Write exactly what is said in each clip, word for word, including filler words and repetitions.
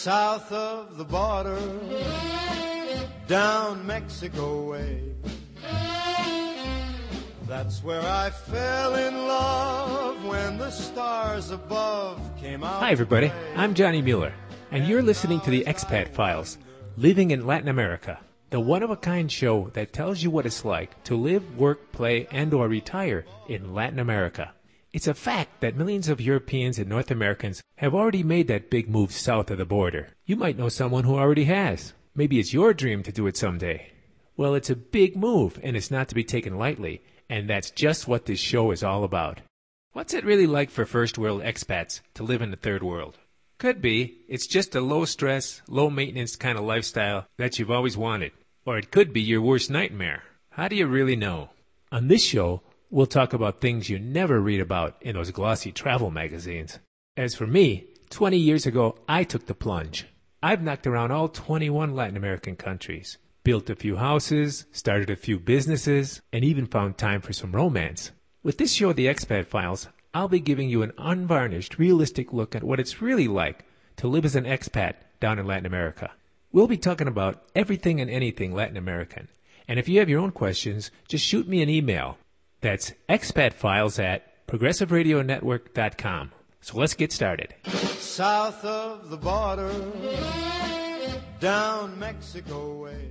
South of the border, down Mexico way. That's where I fell in love when the stars above came out. Hi, everybody. I'm Johnny Mueller, and you're listening to the Expat Files, Living in Latin America, the one-of-a-kind show that tells you what it's like to live, work, play, and or retire in Latin America. It's a fact that millions of Europeans and North Americans have already made that big move south of the border. You might know someone who already has. Maybe it's your dream to do it someday. Well, it's a big move, and it's not to be taken lightly, and that's just what this show is all about. What's it really like for first-world expats to live in the third world? Could be it's just a low-stress, low-maintenance kind of lifestyle that you've always wanted. Or it could be your worst nightmare. How do you really know? On this show, we'll talk about things you never read about in those glossy travel magazines. As for me, twenty years ago, I took the plunge. I've knocked around all twenty-one Latin American countries, built a few houses, started a few businesses, and even found time for some romance. With this show, The Expat Files, I'll be giving you an unvarnished, realistic look at what it's really like to live as an expat down in Latin America. We'll be talking about everything and anything Latin American. And if you have your own questions, just shoot me an email. That's expatfiles at progressive radio network dot com. So let's get started. South of the border, down Mexico way.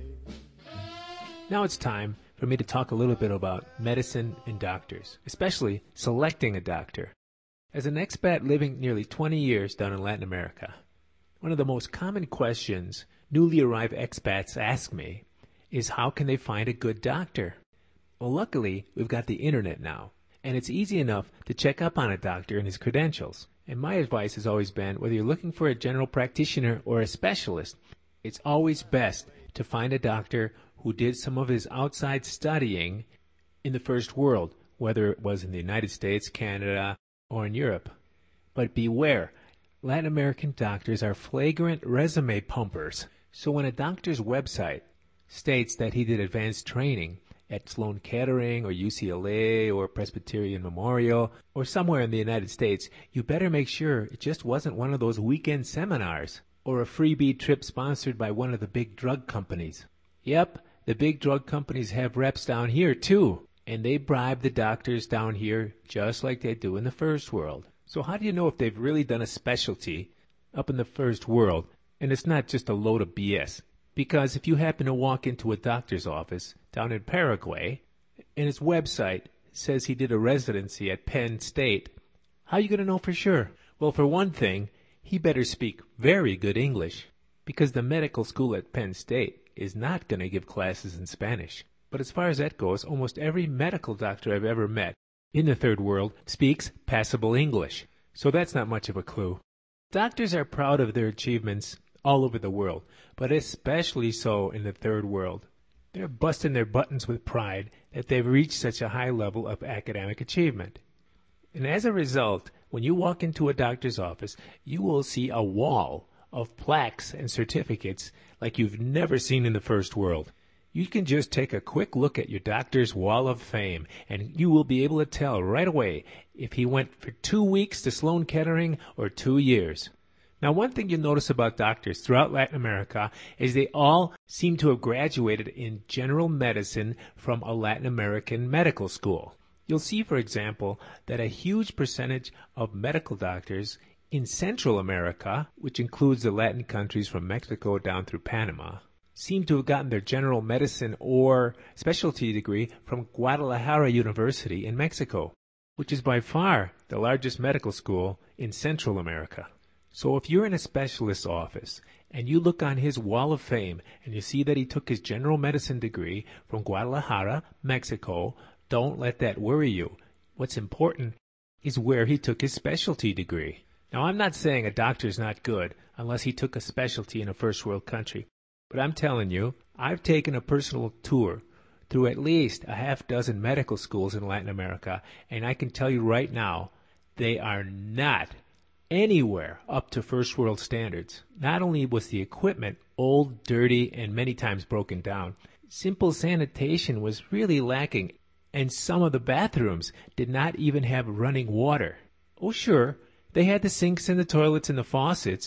Now it's time for me to talk a little bit about medicine and doctors, especially selecting a doctor. As an expat living nearly twenty years down in Latin America, one of the most common questions newly arrived expats ask me is how can they find a good doctor? Well, luckily, we've got the internet now, and it's easy enough to check up on a doctor and his credentials. And my advice has always been, whether you're looking for a general practitioner or a specialist, it's always best to find a doctor who did some of his outside studying in the first world, whether it was in the United States, Canada, or in Europe. But beware, Latin American doctors are flagrant resume pumpers. So when a doctor's website states that he did advanced training at Sloan Kettering or U C L A or Presbyterian Memorial or somewhere in the United States, you better make sure it just wasn't one of those weekend seminars or a freebie trip sponsored by one of the big drug companies. Yep, the big drug companies have reps down here too, and they bribe the doctors down here just like they do in the first world. So how do you know if they've really done a specialty up in the first world and it's not just a load of B S? Because if you happen to walk into a doctor's office down in Paraguay and his website says he did a residency at Penn State, how are you going to know for sure? Well, for one thing, he better speak very good English, because the medical school at Penn State is not going to give classes in Spanish. But as far as that goes, almost every medical doctor I've ever met in the third world speaks passable English. So that's not much of a clue. Doctors are proud of their achievements all over the world, but especially so in the third world. They're busting their buttons with pride that they've reached such a high level of academic achievement. And as a result, when you walk into a doctor's office, you will see a wall of plaques and certificates like you've never seen in the first world. You can just take a quick look at your doctor's wall of fame, and you will be able to tell right away if he went for two weeks to Sloan Kettering or two years. Now, one thing you'll notice about doctors throughout Latin America is they all seem to have graduated in general medicine from a Latin American medical school. You'll see, for example, that a huge percentage of medical doctors in Central America, which includes the Latin countries from Mexico down through Panama, seem to have gotten their general medicine or specialty degree from Guadalajara University in Mexico, which is by far the largest medical school in Central America. So if you're in a specialist's office and you look on his wall of fame and you see that he took his general medicine degree from Guadalajara, Mexico, don't let that worry you. What's important is where he took his specialty degree. Now, I'm not saying a doctor's not good unless he took a specialty in a first world country, but I'm telling you, I've taken a personal tour through at least a half dozen medical schools in Latin America, and I can tell you right now, they are not anywhere up to first world standards. Not only was the equipment old, dirty, and many times broken down, simple sanitation was really lacking, and some of the bathrooms did not even have running water. Oh, sure, they had the sinks and the toilets and the faucets,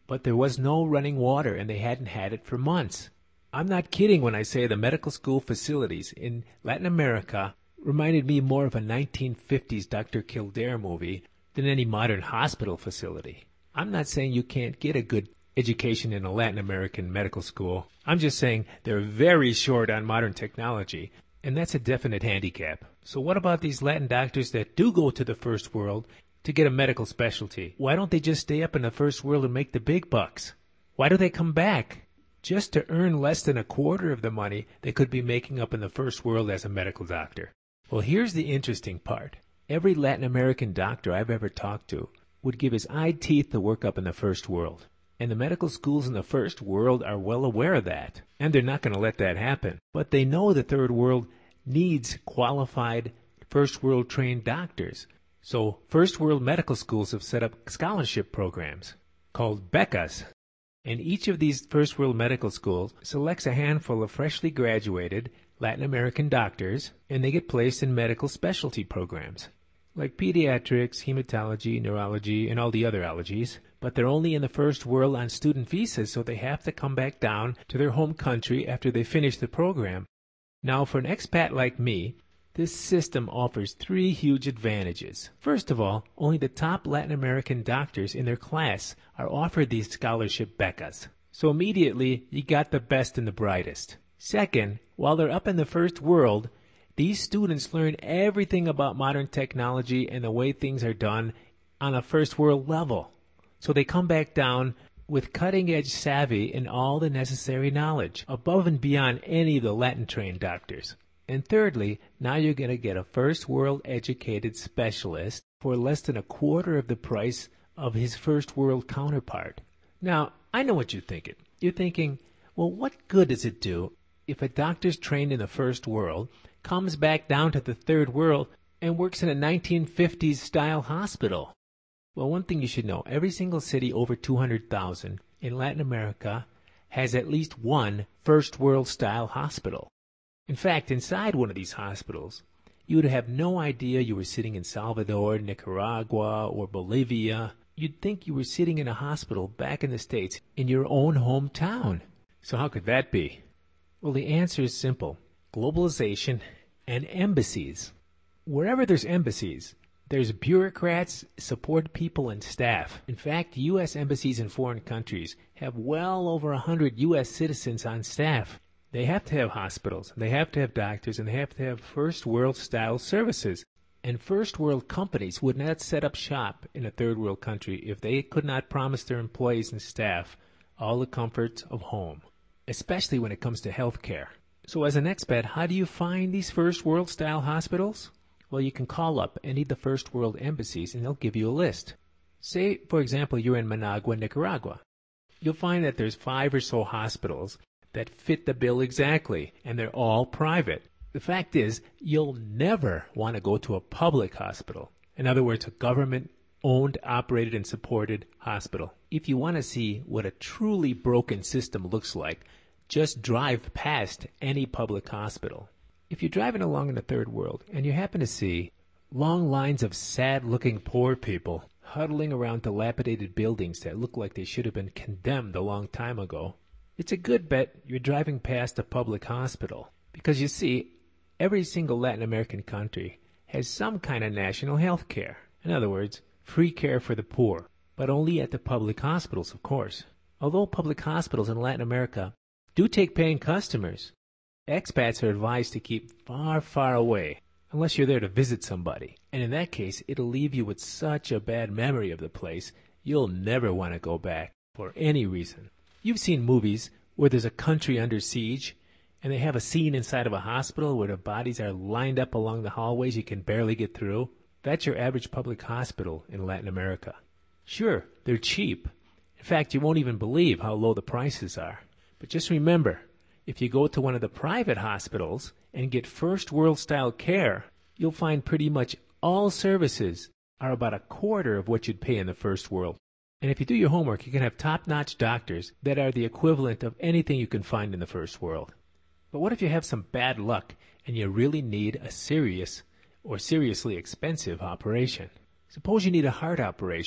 but there was no running water and they hadn't had it for months. I'm not kidding when I say the medical school facilities in Latin America reminded me more of a nineteen fifties Doctor Kildare movie than any modern hospital facility. I'm not saying you can't get a good education in a Latin American medical school. I'm just saying they're very short on modern technology, and that's a definite handicap. So what about these Latin doctors that do go to the first world to get a medical specialty? Why don't they just stay up in the first world and make the big bucks? Why do they come back just to earn less than a quarter of the money they could be making up in the first world as a medical doctor? Well, here's the interesting part. Every Latin American doctor I've ever talked to would give his eye teeth to work up in the first world. And the medical schools in the first world are well aware of that. And they're not going to let that happen. But they know the third world needs qualified first world trained doctors. So first world medical schools have set up scholarship programs called becas. And each of these first world medical schools selects a handful of freshly graduated Latin American doctors, and they get placed in medical specialty programs like pediatrics, hematology, neurology, and all the other allergies. But they're only in the first world on student visas, so they have to come back down to their home country after they finish the program. Now, for an expat like me, this system offers three huge advantages. First of all, only the top Latin American doctors in their class are offered these scholarship becas. So immediately, you got the best and the brightest. Second, while they're up in the first world, these students learn everything about modern technology and the way things are done on a first world level. So they come back down with cutting-edge savvy and all the necessary knowledge, above and beyond any of the Latin-trained doctors. And thirdly, now you're going to get a first-world educated specialist for less than a quarter of the price of his first-world counterpart. Now, I know what you're thinking. You're thinking, well, what good does it do if a doctor's trained in the first world comes back down to the third world and works in a nineteen fifties style hospital? Well, one thing you should know, every single city over two hundred thousand in Latin America has at least one first world style hospital. In fact, inside one of these hospitals, you would have no idea you were sitting in Salvador, Nicaragua, or Bolivia. You'd think you were sitting in a hospital back in the States in your own hometown. So how could that be? Well, the answer is simple. Globalization and embassies. Wherever there's embassies, there's bureaucrats, support people, and staff. In fact, U S embassies in foreign countries have well over one hundred U S citizens on staff. They have to have hospitals, they have to have doctors, and they have to have first world style services. And first world companies would not set up shop in a third world country if they could not promise their employees and staff all the comforts of home, especially when it comes to health care. So as an expat, how do you find these first world style hospitals? Well, you can call up any of the first world embassies and they'll give you a list. Say, for example, you're in Managua, Nicaragua. You'll find that there's five or so hospitals that fit the bill exactly, and they're all private. The fact is, you'll never want to go to a public hospital. In other words, a government-owned, operated, and supported hospital. If you want to see what a truly broken system looks like, just drive past any public hospital. If you're driving along in the third world and you happen to see long lines of sad-looking poor people huddling around dilapidated buildings that look like they should have been condemned a long time ago, it's a good bet you're driving past a public hospital. Because you see, every single Latin American country has some kind of national health care. In other words, free care for the poor, but only at the public hospitals, of course. Although public hospitals in Latin America do take paying customers, expats are advised to keep far, far away, unless you're there to visit somebody. And in that case, it'll leave you with such a bad memory of the place, you'll never want to go back for any reason. You've seen movies where there's a country under siege, and they have a scene inside of a hospital where the bodies are lined up along the hallways you can barely get through. That's your average public hospital in Latin America. Sure, they're cheap. In fact, you won't even believe how low the prices are. But just remember, if you go to one of the private hospitals and get first world style care, you'll find pretty much all services are about a quarter of what you'd pay in the first world. And if you do your homework, you can have top-notch doctors that are the equivalent of anything you can find in the first world. But what if you have some bad luck and you really need a serious or seriously expensive operation? Suppose you need a heart operation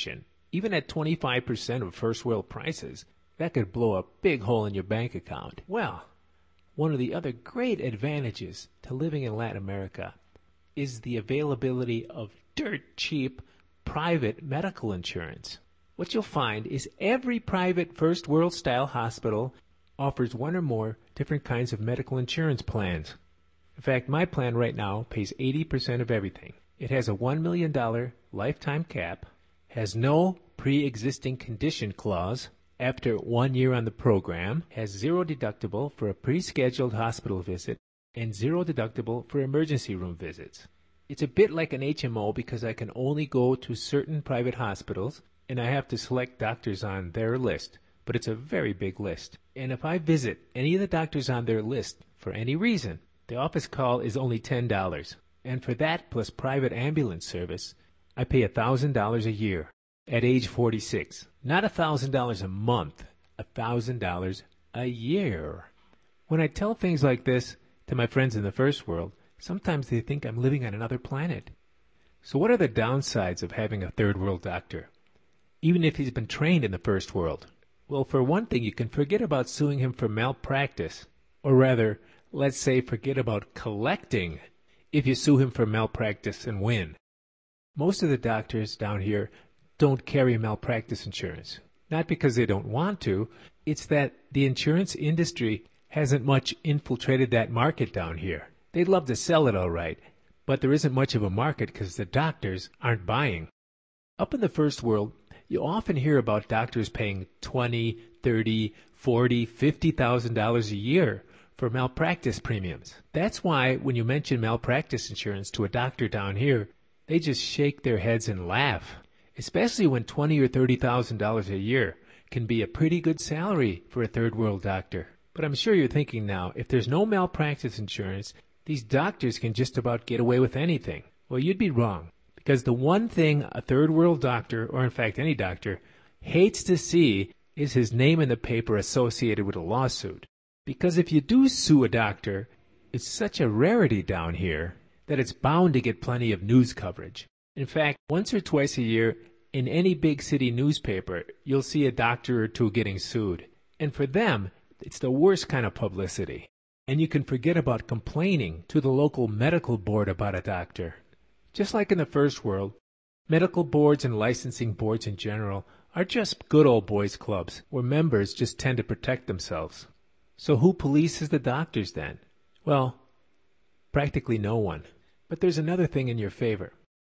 Even at twenty-five percent of first world prices, that could blow a big hole in your bank account. Well, one of the other great advantages to living in Latin America is the availability of dirt cheap private medical insurance. What you'll find is every private first world style hospital offers one or more different kinds of medical insurance plans. In fact, my plan right now pays eighty percent of everything. It has a one million dollars lifetime cap, has no pre-existing condition clause after one year on the program, has zero deductible for a pre-scheduled hospital visit, and zero deductible for emergency room visits. It's a bit like an H M O because I can only go to certain private hospitals, and I have to select doctors on their list, but it's a very big list. And if I visit any of the doctors on their list for any reason, the office call is only ten dollars. And for that plus private ambulance service, I pay one thousand dollars a year at age forty-six. Not one thousand dollars a month, one thousand dollars a year. When I tell things like this to my friends in the first world, sometimes they think I'm living on another planet. So what are the downsides of having a third world doctor, even if he's been trained in the first world? Well, for one thing, you can forget about suing him for malpractice. Or rather, let's say forget about collecting if you sue him for malpractice and win. Most of the doctors down here don't carry malpractice insurance. Not because they don't want to, it's that the insurance industry hasn't much infiltrated that market down here. They'd love to sell it all right, but there isn't much of a market because the doctors aren't buying. Up in the first world, you often hear about doctors paying twenty, thirty, forty, fifty thousand dollars a year for malpractice premiums. That's why when you mention malpractice insurance to a doctor down here, they just shake their heads and laugh, especially when twenty or thirty thousand dollars a year can be a pretty good salary for a third world doctor. But I'm sure you're thinking now, if there's no malpractice insurance, these doctors can just about get away with anything. Well, you'd be wrong, because the one thing a third world doctor, or in fact any doctor, hates to see is his name in the paper associated with a lawsuit. Because if you do sue a doctor, it's such a rarity down here that it's bound to get plenty of news coverage. In fact, once or twice a year, in any big city newspaper, you'll see a doctor or two getting sued. And for them, it's the worst kind of publicity. And you can forget about complaining to the local medical board about a doctor. Just like in the first world, medical boards and licensing boards in general are just good old boys clubs where members just tend to protect themselves. So who polices the doctors then? Well, practically no one. But there's another thing in your favor.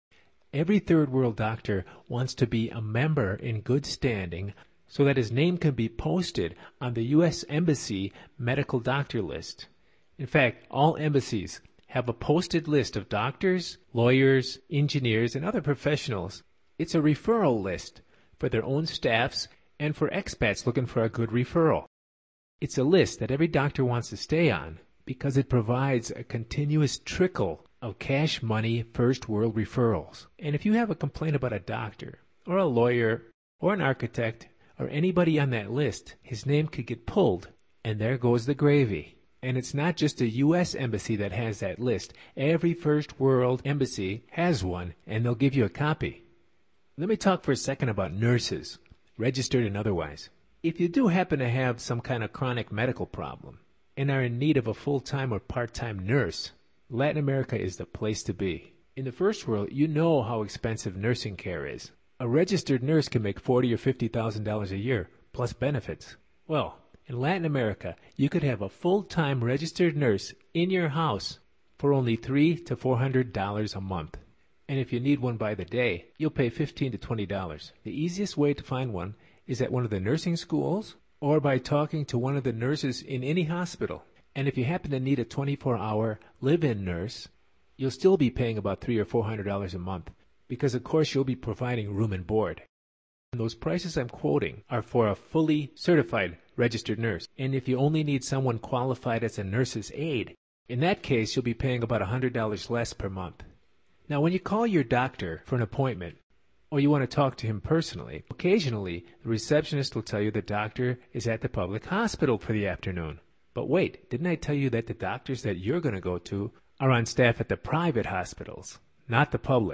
Every third world doctor wants to be a member in good standing so that his name can be posted on the U S Embassy medical doctor list. In fact, all embassies have a posted list of doctors, lawyers, engineers, and other professionals. It's a referral list for their own staffs and for expats looking for a good referral. It's a list that every doctor wants to stay on because it provides a continuous trickle of cash money first world referrals. And if you have a complaint about a doctor or a lawyer or an architect or anybody on that list, his name could get pulled, and there goes the gravy. And it's not just a U S embassy that has that list. Every first world embassy has one, and they'll give you a copy. Let me talk for a second about nurses, registered and otherwise. If you do happen to have some kind of chronic medical problem and are in need of a full-time or part-time nurse, Latin America is the place to be. In the first world, you know how expensive nursing care is. A registered nurse can make forty thousand dollars or fifty thousand dollars a year, plus benefits. Well, in Latin America, you could have a full-time registered nurse in your house for only three hundred to four hundred dollars a month. And if you need one by the day, you'll pay fifteen to twenty dollars. The easiest way to find one is at one of the nursing schools or by talking to one of the nurses in any hospital. And if you happen to need a twenty-four hour live-in nurse, you'll still be paying about three hundred or four hundred dollars a month because, of course, you'll be providing room and board. And those prices I'm quoting are for a fully certified registered nurse. And if you only need someone qualified as a nurse's aide, in that case, you'll be paying about one hundred dollars less per month. Now, when you call your doctor for an appointment, or you want to talk to him personally, occasionally the receptionist will tell you the doctor is at the public hospital for the afternoon. But wait, didn't I tell you that the doctors that you're going to go to are on staff at the private hospitals, not the public?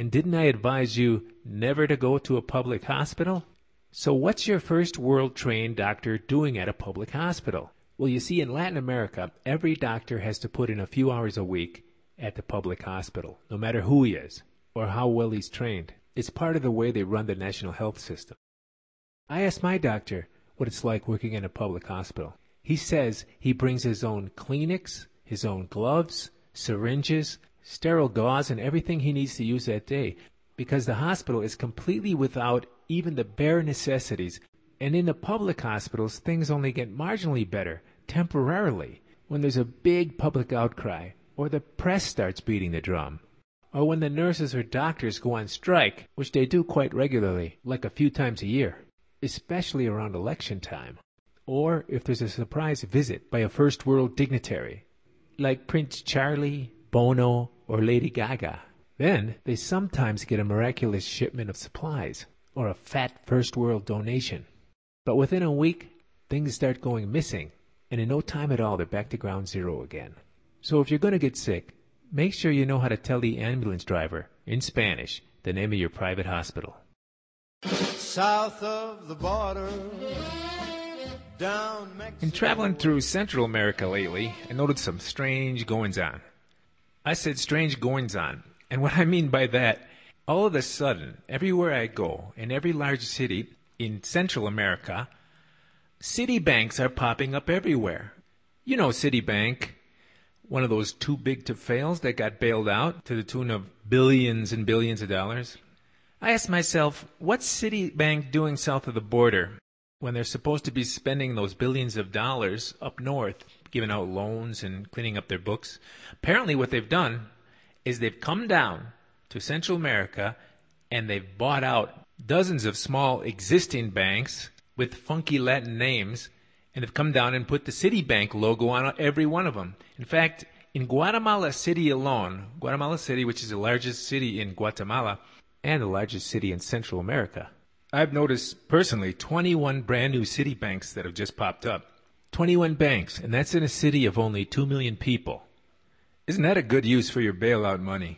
And didn't I advise you never to go to a public hospital? So what's your first world-trained doctor doing at a public hospital? Well, you see, in Latin America, every doctor has to put in a few hours a week at the public hospital, no matter who he is or how well he's trained. It's part of the way they run the national health system. I asked my doctor what it's like working in a public hospital. He says he brings his own Kleenex, his own gloves, syringes, sterile gauze, and everything he needs to use that day, because the hospital is completely without even the bare necessities. And in the public hospitals, things only get marginally better, temporarily, when there's a big public outcry, or the press starts beating the drum, or when the nurses or doctors go on strike, which they do quite regularly, like a few times a year, especially around election time, or if there's a surprise visit by a first world dignitary, like Prince Charlie, Bono, or Lady Gaga. Then they sometimes get a miraculous shipment of supplies, or a fat first world donation. But within a week, things start going missing, and in no time at all, they're back to ground zero again. So if you're going to get sick, make sure you know how to tell the ambulance driver, in Spanish, the name of your private hospital. South of the border, down Mexico. In traveling through Central America lately, I noticed some strange goings-on. I said strange goings-on, and what I mean by that, all of a sudden, everywhere I go, in every large city in Central America, city banks are popping up everywhere. You know Citibank, one of those too big to fails that got bailed out to the tune of billions and billions of dollars. I asked myself, what's Citibank doing south of the border when they're supposed to be spending those billions of dollars up north, giving out loans and cleaning up their books? Apparently what they've done is they've come down to Central America and they've bought out dozens of small existing banks with funky Latin names, and they've come down and put the Citibank logo on every one of them. In fact, in Guatemala City alone, Guatemala City, which is the largest city in Guatemala and the largest city in Central America, I've noticed personally twenty-one brand new Citibanks that have just popped up. twenty-one banks, and that's in a city of only two million people. Isn't that a good use for your bailout money?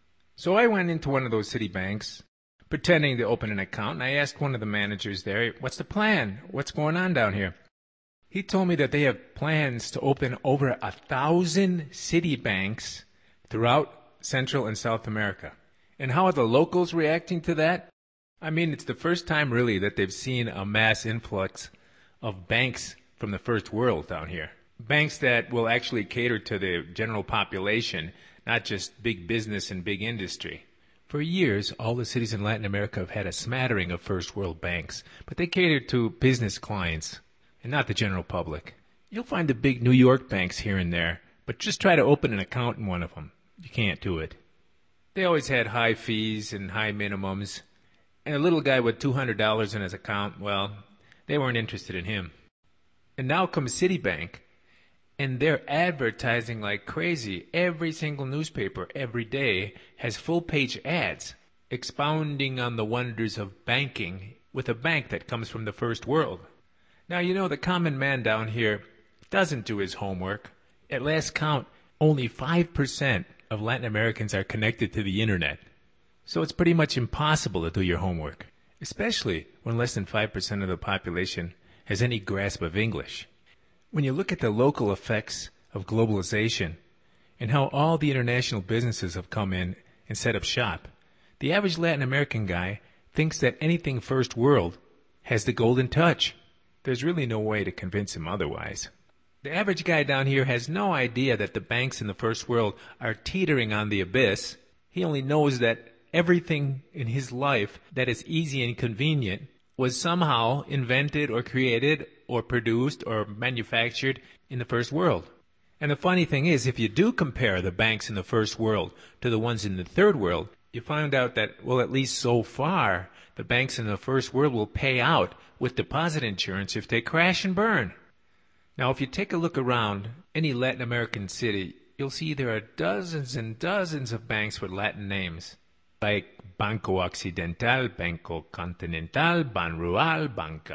So I went into one of those Citibanks, pretending to open an account, and I asked one of the managers there, what's the plan? What's going on down here? He told me that they have plans to open over a thousand Citibanks throughout Central and South America. And how are the locals reacting to that? I mean, it's the first time really that they've seen a mass influx of banks from the first world down here. Banks that will actually cater to the general population, not just big business and big industry. For years, all the cities in Latin America have had a smattering of first world banks, but they cater to business clients and not the general public. You'll find the big New York banks here and there, but just try to open an account in one of them. You can't do it. They always had high fees and high minimums, and a little guy with two hundred dollars in his account, well, they weren't interested in him. And now comes Citibank, and they're advertising like crazy. Every single newspaper every day has full-page ads expounding on the wonders of banking with a bank that comes from the first world. Now, you know, the common man down here doesn't do his homework. At last count, only five percent of Latin Americans are connected to the internet. So it's pretty much impossible to do your homework, especially when less than five percent of the population has any grasp of English. When you look at the local effects of globalization and how all the international businesses have come in and set up shop, the average Latin American guy thinks that anything first world has the golden touch. There's really no way to convince him otherwise. The average guy down here has no idea that the banks in the first world are teetering on the abyss. He only knows that everything in his life that is easy and convenient was somehow invented or created or produced or manufactured in the first world. And the funny thing is, if you do compare the banks in the first world to the ones in the third world, you find out that, well, at least so far, the banks in the first world will pay out with deposit insurance if they crash and burn. Now, if you take a look around any Latin American city, you'll see there are dozens and dozens of banks with Latin names, like Banco Occidental, Banco Continental, Banrural,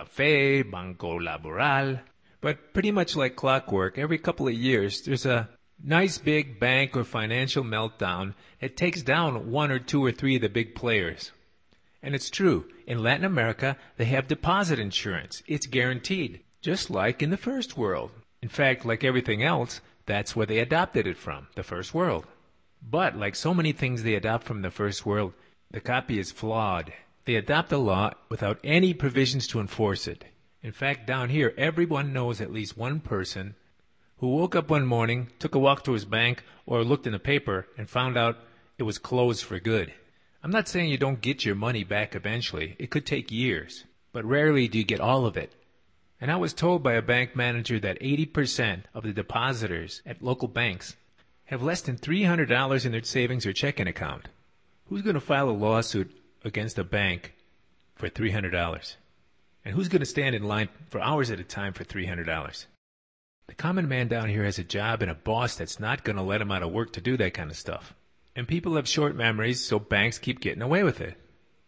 Bancafe, Banco Laboral. But pretty much like clockwork, every couple of years, there's a nice big bank or financial meltdown that takes down one or two or three of the big players. And it's true, in Latin America, they have deposit insurance. It's guaranteed, just like in the first world. In fact, like everything else, that's where they adopted it from, the first world. But like so many things they adopt from the first world, the copy is flawed. They adopt a law without any provisions to enforce it. In fact, down here, everyone knows at least one person who woke up one morning, took a walk to his bank, or looked in the paper and found out it was closed for good. I'm not saying you don't get your money back eventually. It could take years, but rarely do you get all of it. And I was told by a bank manager that eighty percent of the depositors at local banks have less than three hundred dollars in their savings or checking account. Who's going to file a lawsuit against a bank for three hundred dollars? And who's going to stand in line for hours at a time for three hundred dollars? The common man down here has a job and a boss that's not going to let him out of work to do that kind of stuff. And people have short memories, so banks keep getting away with it.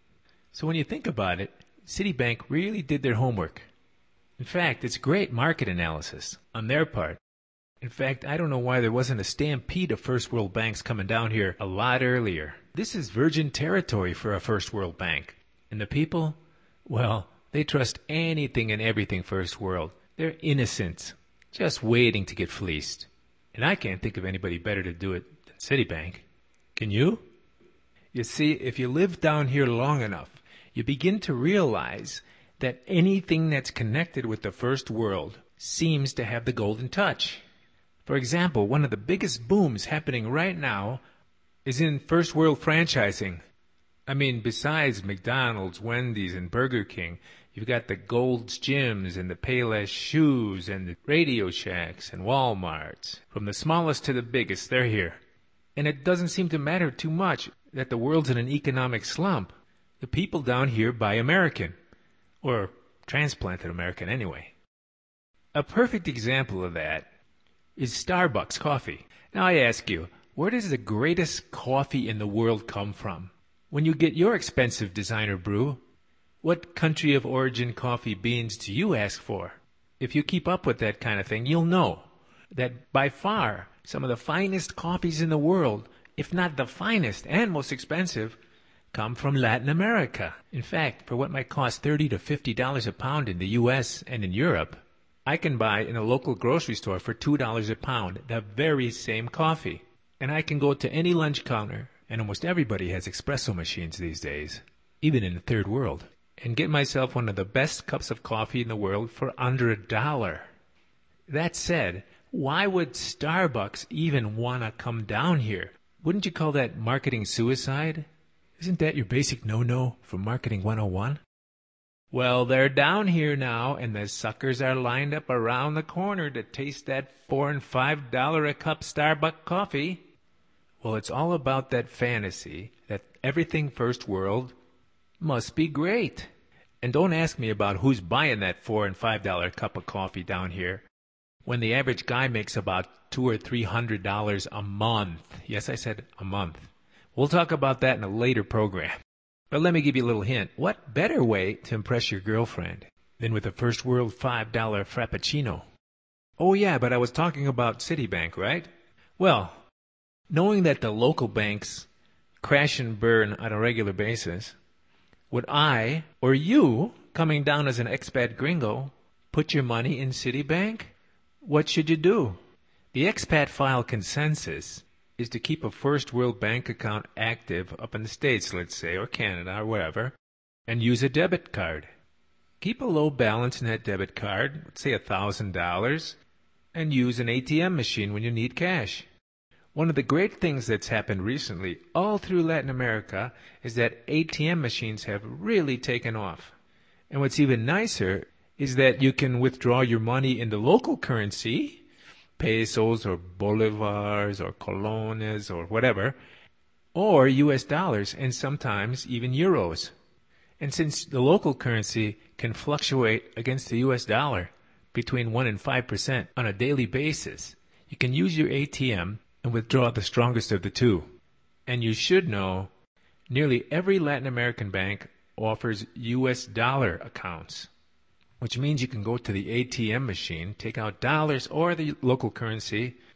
So when you think about it, Citibank really did their homework. In fact, it's great market analysis on their part. In fact, I don't know why there wasn't a stampede of first world banks coming down here a lot earlier. This is virgin territory for a first world bank. And the people, well, they trust anything and everything first world. They're innocent, just waiting to get fleeced. And I can't think of anybody better to do it than Citibank. Can you? You see, if you live down here long enough, you begin to realize that anything that's connected with the first world seems to have the golden touch. For example, one of the biggest booms happening right now is in first world franchising. I mean, besides McDonald's, Wendy's, and Burger King, you've got the Gold's Gyms and the Payless Shoes and the Radio Shacks and Walmarts. From the smallest to the biggest, they're here. And it doesn't seem to matter too much that the world's in an economic slump. The people down here buy American. Or transplanted American anyway. A perfect example of that is Starbucks coffee. Now I ask you, where does the greatest coffee in the world come from? When you get your expensive designer brew, what country of origin coffee beans do you ask for? If you keep up with that kind of thing, you'll know that by far some of the finest coffees in the world, if not the finest and most expensive, come from Latin America. In fact, for what might cost thirty to fifty dollars a pound in the U S and in Europe, I can buy in a local grocery store for two dollars a pound the very same coffee. And I can go to any lunch counter, and almost everybody has espresso machines these days, even in the third world, and get myself one of the best cups of coffee in the world for under a dollar. That said, why would Starbucks even want to come down here? Wouldn't you call that marketing suicide? Isn't that your basic no-no from Marketing one oh one? Well, they're down here now, and the suckers are lined up around the corner to taste that four and five dollar a cup Starbucks coffee. Well, it's all about that fantasy that everything first world must be great. And don't ask me about who's buying that four and five dollar cup of coffee down here, when the average guy makes about two or three hundred dollars a month. Yes, I said a month. We'll talk about that in a later program. But let me give you a little hint. What better way to impress your girlfriend than with a first world five dollar Frappuccino? Oh yeah, but I was talking about Citibank, right? Well, knowing that the local banks crash and burn on a regular basis, would I, or you, coming down as an expat gringo, put your money in Citibank? What should you do? The expat file consensus is to keep a first world bank account active up in the States, let's say, or Canada, or wherever, and use a debit card. Keep a low balance in that debit card, let's say one thousand dollars, and use an A T M machine when you need cash. One of the great things that's happened recently all through Latin America is that A T M machines have really taken off. And what's even nicer is that you can withdraw your money in the local currency, pesos or bolivars or colones or whatever, or U S dollars and sometimes even euros. And since the local currency can fluctuate against the U S dollar between one and five percent on a daily basis, you can use your A T M and withdraw the strongest of the two. And you should know, nearly every Latin American bank offers U S dollar accounts, which means you can go to the A T M machine, take out dollars or the local currency,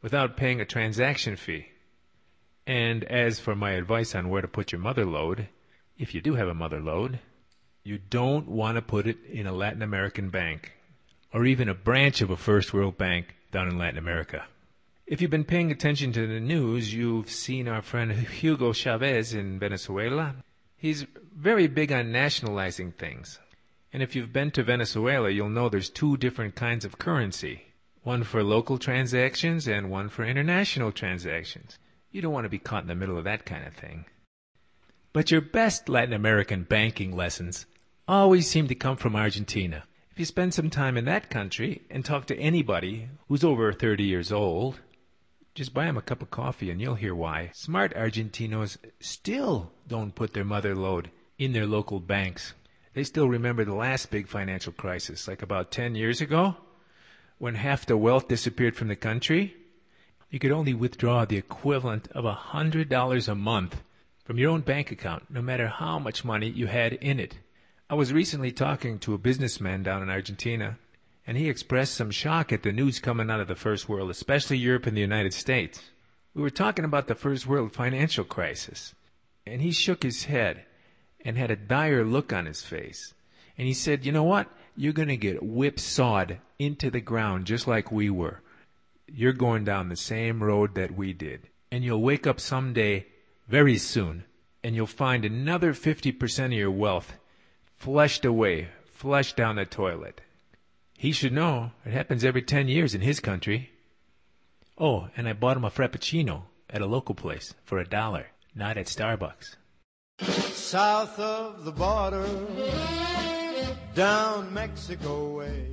without paying a transaction fee. And as for my advice on where to put your mother lode, if you do have a mother lode, you don't want to put it in a Latin American bank, or even a branch of a first world bank down in Latin America. If you've been paying attention to the news, you've seen our friend Hugo Chavez in Venezuela. He's very big on nationalizing things. And if you've been to Venezuela, you'll know there's two different kinds of currency. One for local transactions and one for international transactions. You don't want to be caught in the middle of that kind of thing. But your best Latin American banking lessons always seem to come from Argentina. If you spend some time in that country and talk to anybody who's over thirty years old, just buy them a cup of coffee and you'll hear why smart Argentinos still don't put their mother lode in their local banks. They still remember the last big financial crisis, like about ten years ago, when half the wealth disappeared from the country. You could only withdraw the equivalent of one hundred dollars a month from your own bank account, no matter how much money you had in it. I was recently talking to a businessman down in Argentina, and he expressed some shock at the news coming out of the First World, especially Europe and the United States. We were talking about the First World financial crisis, and he shook his head and had a dire look on his face. And he said, you know what? You're going to get whipsawed into the ground just like we were. You're going down the same road that we did. And you'll wake up someday, very soon, and you'll find another fifty percent of your wealth flushed away, flushed down the toilet. He should know. It happens every ten years in his country. Oh, and I bought him a Frappuccino at a local place for a dollar, not at Starbucks. South of the border, down Mexico way.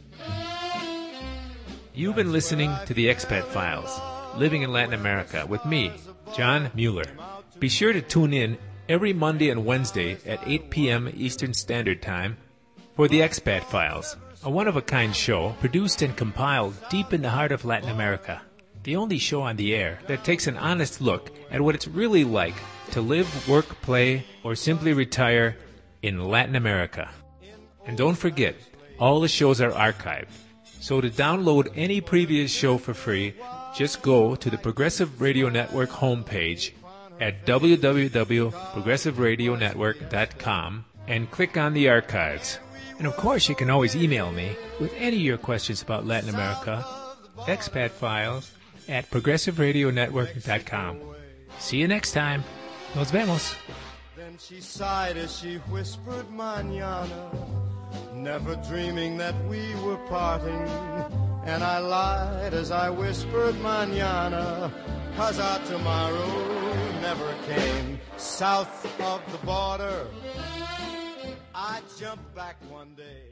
You've been listening to the Expat Files, Living in Latin America, with me, John Mueller. Be sure to tune in every Monday and Wednesday at eight p.m. Eastern Standard Time for the Expat Files, a one-of-a-kind show produced and compiled deep in the heart of Latin America. The only show on the air that takes an honest look at what it's really like to live, work, play, or simply retire in Latin America. And don't forget, all the shows are archived. So to download any previous show for free, just go to the Progressive Radio Network homepage at w w w dot progressive radio network dot com and click on the archives. And of course, you can always email me with any of your questions about Latin America, expatfiles at progressive radio network dot com. See you next time. Nos vemos. Then she sighed as she whispered mañana, never dreaming that we were parting. And I lied as I whispered mañana, 'cause our tomorrow never came. South of the border, I jumped back one day.